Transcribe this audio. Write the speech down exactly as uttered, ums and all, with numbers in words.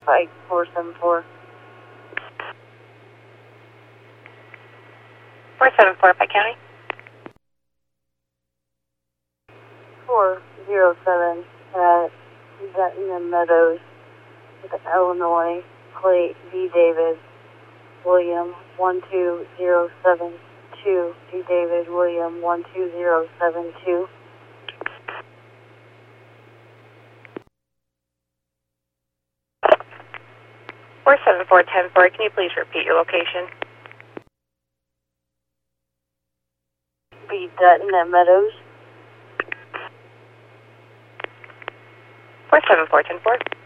Pike four seven four. four seven four, Pike County. four zero seven at Zetton Meadows, Illinois, Clay D. David, William one two zero seven two, D. David, William one two zero seven two. four seven four one zero four, can you please repeat your location? B. Dutton at Meadows. four seven four one zero four.